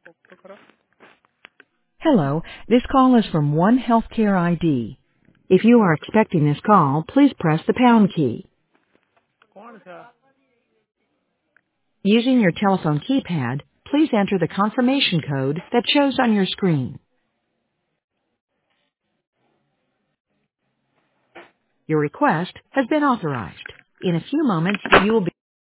Hello, this call is from One Healthcare ID. If you are expecting this call, please press the pound key. Using your telephone keypad, please enter the confirmation code that shows on your screen. Your request has been authorized. In a few moments, you will be